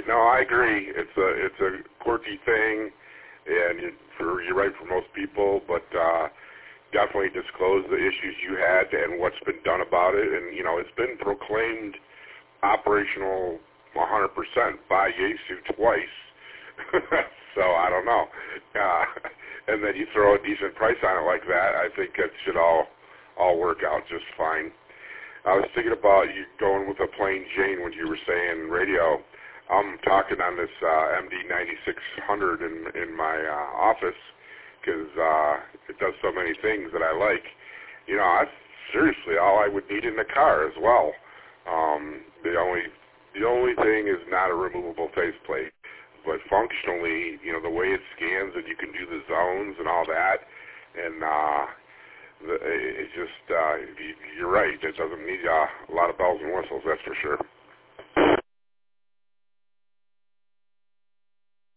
No, I agree. It's a quirky thing, and you're right for most people, but definitely disclose the issues you had and what's been done about it. And, it's been proclaimed operational 100% by Yaesu twice. So I don't know. And then you throw a decent price on it like that, I think it should all work out just fine. I was thinking about you going with a plain Jane when you were saying radio. I'm talking on this MD9600 in my office because it does so many things that I like. Seriously, all I would need in the car as well. The only thing is not a removable faceplate, but functionally, the way it scans and you can do the zones and all that, and it's just you're right. It doesn't need a lot of bells and whistles, that's for sure.